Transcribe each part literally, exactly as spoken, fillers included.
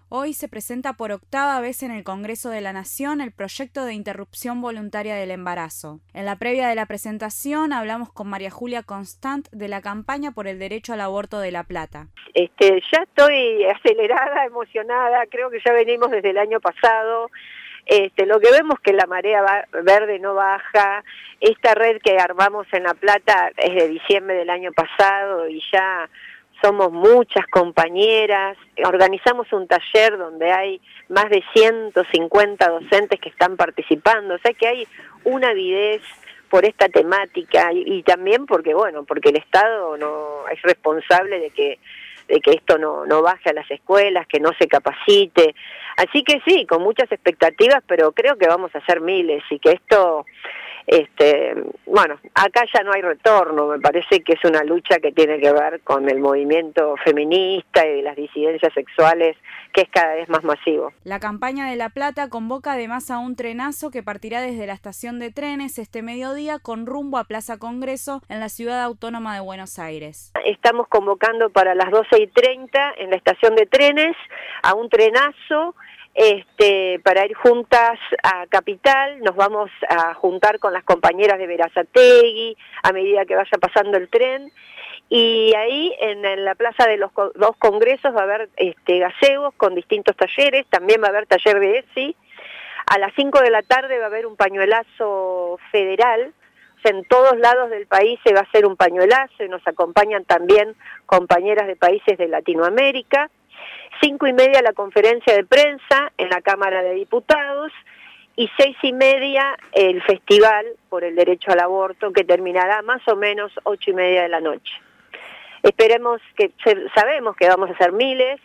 Hoy se presenta por octava vez en el Congreso de la Nación el proyecto de interrupción voluntaria del embarazo. En la previa de la presentación hablamos con María Julia Constant de la campaña por el derecho al aborto de La Plata. Este, ya estoy acelerada, emocionada, creo que ya venimos desde el año pasado. Este, lo que vemos que la marea va, verde no baja. Esta red que armamos en La Plata es de diciembre del año pasado y ya somos muchas compañeras. Organizamos un taller donde hay más de ciento cincuenta docentes que están participando, o sea que hay una avidez por esta temática y, y también porque, bueno, porque el Estado no es responsable de que de que esto no, no baje a las escuelas, que no se capacite. Así que sí, con muchas expectativas, pero creo que vamos a hacer miles y que esto, este, bueno, acá ya no hay retorno. Me parece que es una lucha que tiene que ver con el movimiento feminista y de las disidencias sexuales, que es cada vez más masivo. La campaña de La Plata convoca además a un trenazo que partirá desde la estación de trenes este mediodía con rumbo a Plaza Congreso en la Ciudad Autónoma de Buenos Aires. Estamos convocando para las doce y treinta en la estación de trenes a un trenazo este, para ir juntas a Capital. Nos vamos a juntar con las compañeras de Berazategui a medida que vaya pasando el tren. Y ahí en, en la plaza de los co dos congresos va a haber este, gazebos con distintos talleres, también va a haber taller de E S I. A las cinco de la tarde va a haber un pañuelazo federal. O sea, en todos lados del país se va a hacer un pañuelazo y nos acompañan también compañeras de países de Latinoamérica. Cinco y media la conferencia de prensa en la Cámara de Diputados y seis y media el festival por el derecho al aborto que terminará más o menos ocho y media de la noche. Esperemos que, sabemos que vamos a hacer miles.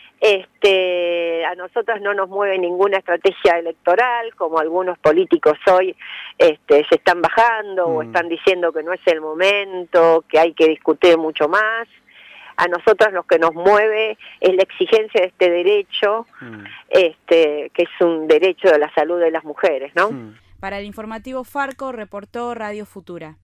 Este, a nosotras no nos mueve ninguna estrategia electoral, como algunos políticos hoy este, se están bajando mm. o están diciendo que no es el momento, que hay que discutir mucho más. A nosotras lo que nos mueve es la exigencia de este derecho, mm. este, que es un derecho de la salud de las mujeres, ¿no? Mm. Para el informativo Farco reportó Radio Futura.